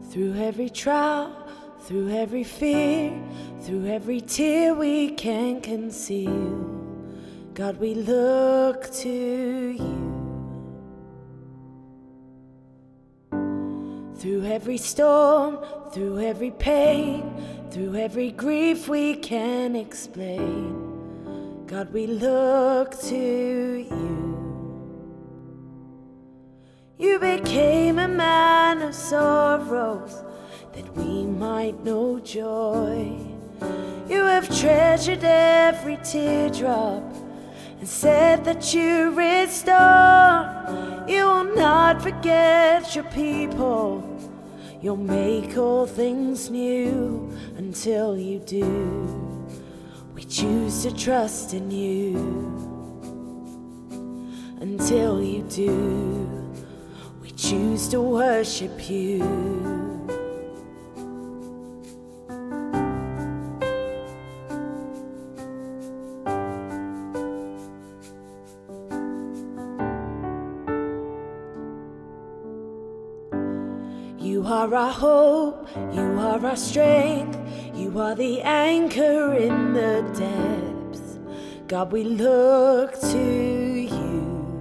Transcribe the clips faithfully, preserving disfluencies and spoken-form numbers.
Through every trial, through every fear, through every tear we can't conceal, God, we look to you. Through every storm, through every pain, through every grief we can't explain, God, we look to you. You became a man of sorrows that we might know joy. You have treasured every teardrop and said that you restore. You will not forget your people. You'll make all things new until you do. We choose to trust in you until you do. We choose to worship you. You are our hope, you are our strength, you are the anchor in the depths. God, we look to you.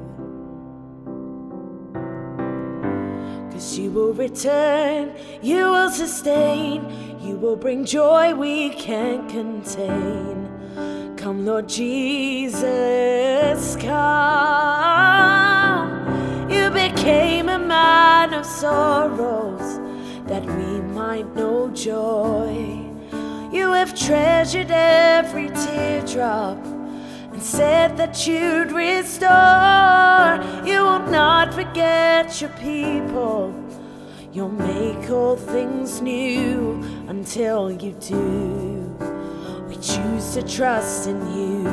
'Cause you will return, you will sustain, you will bring joy we can't contain. Come, Lord Jesus, come. You became a man of sorrows that we might know joy. You have treasured every teardrop and said that you'd restore. You will not forget your people. You'll make all things new until you do. We choose to trust in you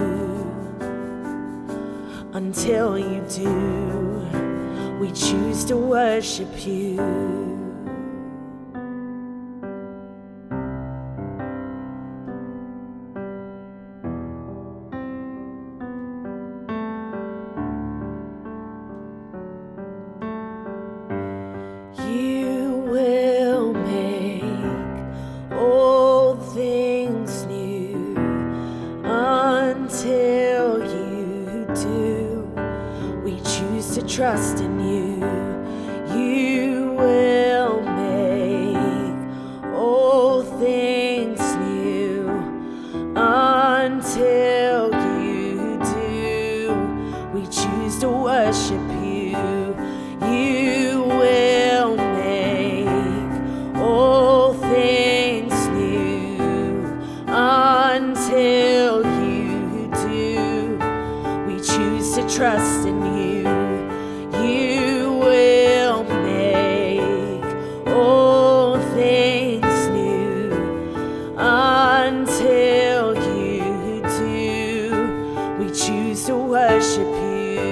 until you do. We choose to worship you. You will make all things new until you do. We choose to trust in you. You will make all things new until you do. We choose to worship you. You will make all things new until you do. We choose to trust in you. You will make all things new until you do. We choose to worship you.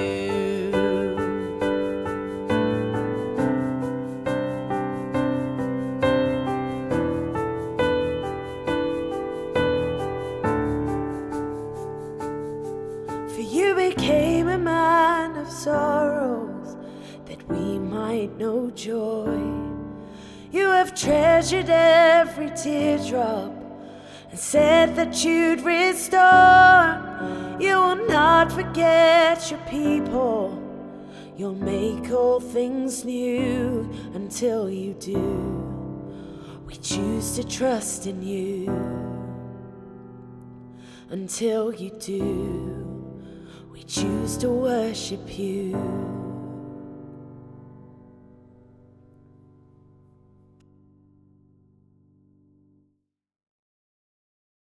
For you became a man of sorrows that we might know joy. You have treasured every teardrop and said that you'd restore. You will not forget your people. You'll make all things new until you do. We choose to trust in you until you do. We choose to worship you.